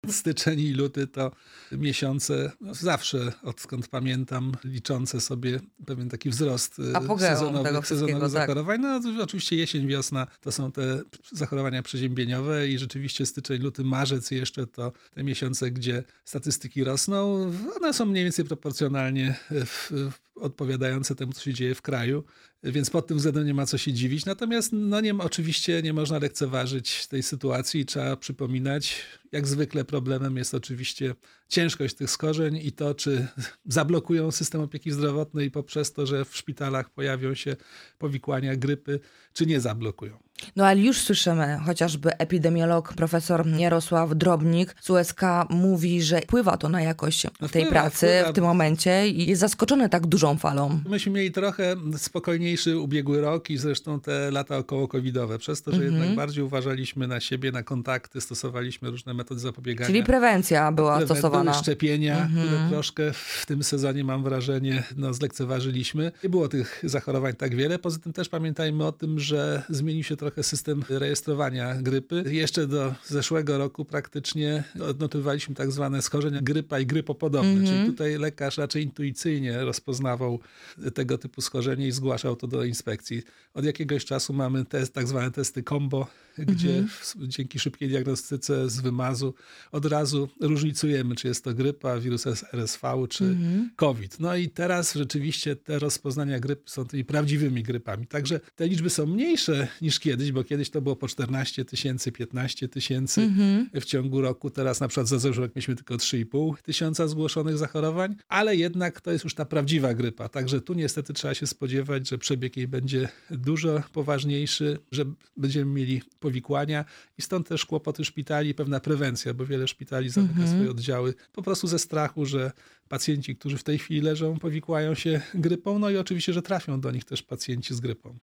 Styczeń i luty to miesiące, zawsze odkąd pamiętam, liczące sobie pewien taki wzrost Apogeum tego wszystkiego, tak. zachorowań. No oczywiście jesień, wiosna to są te zachorowania przeziębieniowe i rzeczywiście styczeń, luty, marzec jeszcze to te miesiące, gdzie statystyki rosną. One są mniej więcej proporcjonalnie odpowiadające temu, co się dzieje w kraju, więc pod tym względem nie ma co się dziwić. Natomiast oczywiście nie można lekceważyć tej sytuacji i trzeba przypominać. Jak zwykle problemem jest oczywiście ciężkość tych schorzeń i to, czy zablokują system opieki zdrowotnej poprzez to, że w szpitalach pojawią się powikłania grypy, czy nie zablokują. No ale już słyszymy, chociażby epidemiolog profesor Jarosław Drobnik z USK mówi, że wpływa to na jakość tej pracy w tym momencie i jest zaskoczony tak dużą falą. Myśmy mieli trochę spokojniejszy ubiegły rok i zresztą te lata około covidowe, przez to, że jednak bardziej uważaliśmy na siebie, na kontakty, stosowaliśmy różne metody zapobiegania. Czyli prewencja była stosowana. Były szczepienia, które troszkę w tym sezonie, mam wrażenie, zlekceważyliśmy. Nie było tych zachorowań tak wiele. Poza tym też pamiętajmy o tym, że zmienił się trochę system rejestrowania grypy. Jeszcze do zeszłego roku praktycznie odnotowywaliśmy tak zwane schorzenia grypa i grypopodobne, czyli tutaj lekarz raczej intuicyjnie rozpoznawał tego typu schorzenie i zgłaszał to do inspekcji. Od jakiegoś czasu mamy tak zwane testy combo, gdzie dzięki szybkiej diagnostyce z wymazu od razu różnicujemy, czy jest to grypa, wirus RSV, czy COVID. No i teraz rzeczywiście te rozpoznania grypy są tymi prawdziwymi grypami. Także te liczby są mniejsze niż kiedyś, bo kiedyś to było po 14 tysięcy, 15 tysięcy w ciągu roku. Teraz na przykład za zeszły rok mieliśmy tylko 3,5 tysiąca zgłoszonych zachorowań, ale jednak to jest już ta prawdziwa grypa. Także tu niestety trzeba się spodziewać, że przebieg jej będzie dużo poważniejszy, że będziemy mieli powikłania i stąd też kłopoty szpitali, pewna prewencja, bo wiele szpitali zamyka swoje oddziały po prostu ze strachu, że pacjenci, którzy w tej chwili leżą, powikłają się grypą, no i oczywiście, że trafią do nich też pacjenci z grypą.